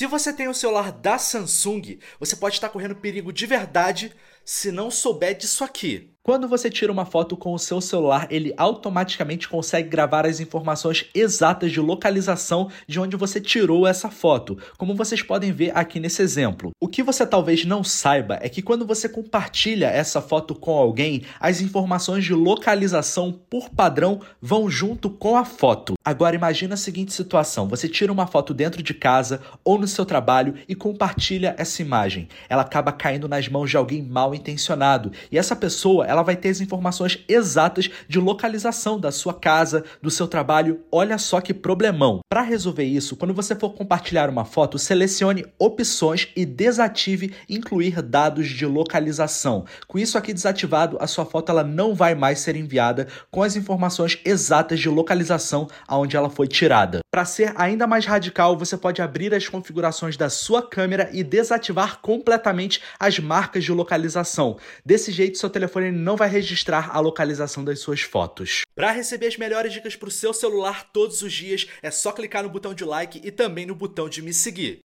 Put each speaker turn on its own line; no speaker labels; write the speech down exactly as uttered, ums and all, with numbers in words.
Se você tem o celular da Samsung, você pode estar correndo perigo de verdade se não souber disso aqui. Quando você tira uma foto com o seu celular, ele automaticamente consegue gravar as informações exatas de localização de onde você tirou essa foto, como vocês podem ver aqui nesse exemplo. O que você talvez não saiba é que quando você compartilha essa foto com alguém, as informações de localização por padrão vão junto com a foto. Agora imagina a seguinte situação, você tira uma foto dentro de casa ou no seu trabalho e compartilha essa imagem. Ela acaba caindo nas mãos de alguém mal intencionado e essa pessoa ela vai ter as informações exatas de localização da sua casa, do seu trabalho. Olha só que problemão. Para resolver isso, quando você for compartilhar uma foto, selecione opções e desative incluir dados de localização. Com isso aqui desativado, a sua foto ela não vai mais ser enviada com as informações exatas de localização aonde ela foi tirada. Para ser ainda mais radical, você pode abrir as configurações da sua câmera e desativar completamente as marcas de localização. Desse jeito, seu telefone não vai registrar a localização das suas fotos. Para receber as melhores dicas para o seu celular todos os dias, é só clicar no botão de like e também no botão de me seguir.